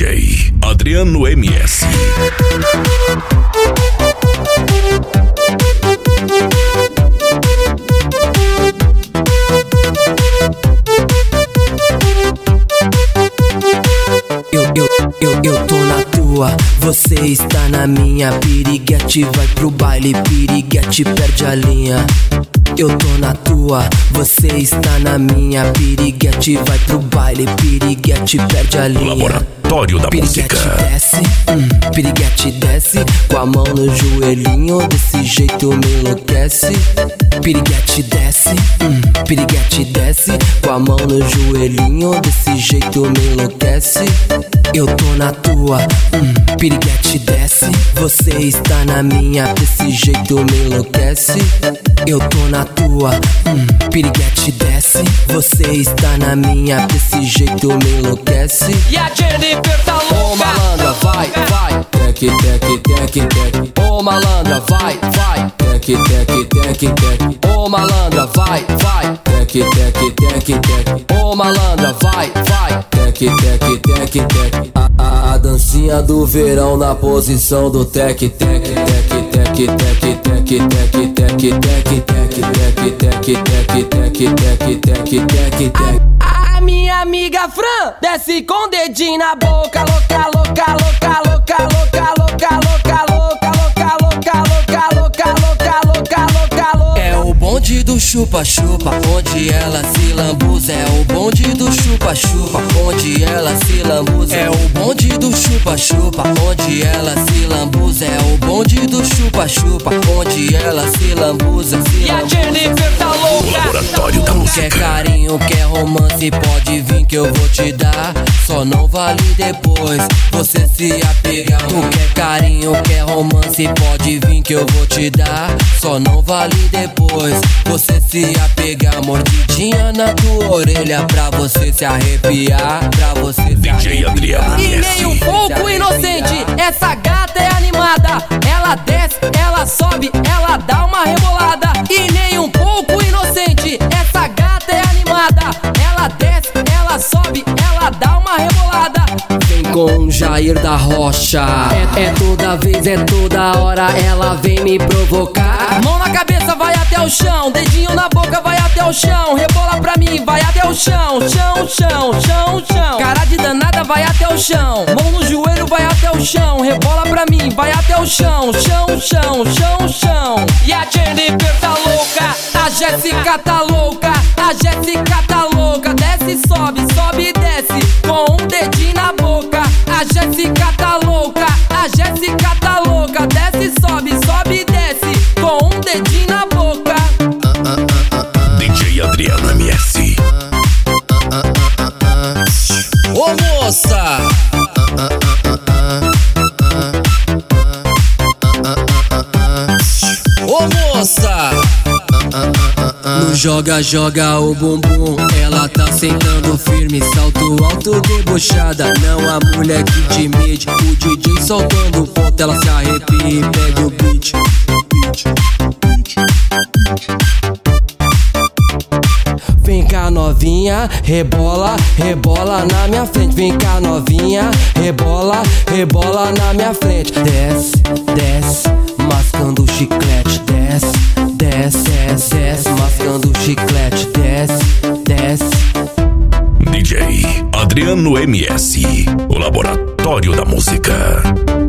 DJ Adriano MS. Eu tô na tua, você está na minha. Piriguete vai pro baile, piriguete perde a linha. Eu tô na tua, você está na minha. Piriguete vai pro baile, piriguete perde a linha. Laboratório da Piriguete música. desce, piriguete desce, com a mão no joelhinho, desse jeito me enlouquece. Piriguete desce, piriguete desce, com a mão no joelhinho, desse jeito me enlouquece. Eu tô na tua, piriguete desce, você está na minha, desse jeito me enlouquece. Eu tô na tua, piriguete desce, você está na minha, desse jeito me enlouquece. E a Jennifer tá louca. Ô malandra, vai, vai, tec, tec, tec, tec. Ô malandra, vai, vai, tec, tec, tec, tec. Ô malandra, vai, vai, tec, tec, tec, tec. Ô malandra, vai, vai, tec, tec, tec, tec. A dancinha do verão na posição do tec, tec, tec, tec, tec, tec, tec, tec, tec, tec, tec, tec, tec, tec, tec, tec. A minha amiga Fran desce com o dedinho na boca, louca, louca, louca, louca, louca, louca, louca, louca, louca, louca, louca, louca, louca, louca, louca, louca. É o bonde do chupa-chupa, onde ela se lambuza. É o bonde do chupa-chupa, onde ela se lambuza. É o bonde do chupa-chupa, onde ela se lambuza. É o bonde do chupa-chupa, onde ela se lambuza. E a Jennifer tá louca. Laboratório da música. Quer carinho, quer romance, pode vir que eu vou te dar. Só não vale depois você se apegar. Tu quer carinho, quer romance, pode vir que eu vou te dar. Só não vale depois você se apegar. Mordidinha na tua orelha pra você se arrepiar, pra você se DJ Adriano E nem um pouco inocente, essa gata é animada. Ela desce, ela sobe, ela dá uma rebolada. E nem um pouco inocente, essa gata é animada. Ela desce, ela sobe, ela dá uma rebolada. Vem com Jair da Rocha. É toda vez, é toda hora, ela vem me provocar. Mão na cabeça, vai até o chão. Dedinho na boca, vai até o chão. Rebola pra mim, vai até o chão. Chão, chão, chão, chão. Cara de danada, vai até o chão. Mão no joelho, vai até o chão. Rebola pra mim, vai até o chão. Chão, chão, chão, chão. E a Jennifer tá louca, a Jéssica tá louca. A Jéssica tá louca. Desce, sobe, sobe e desce, com um dedinho na boca. A Jéssica tá louca, a Jéssica tá louca. Desce, sobe, sobe e desce, com um dedinho na boca. DJ Adriano MS. Ô moça! Ô moça! No joga, joga o bumbum, ela tá sentando firme, salto alto, debochada. Não a mulher que te mede, o DJ soltando ponto, ela se arrepia e pega o beat. Vem cá novinha, rebola, rebola na minha frente. Vem cá novinha, rebola, rebola na minha frente. Desce, desce, mascando o chiclete. Desce, desce, desce, desce, mascando o chiclete. Desce, desce. DJ Adriano MS. O Laboratório da Música.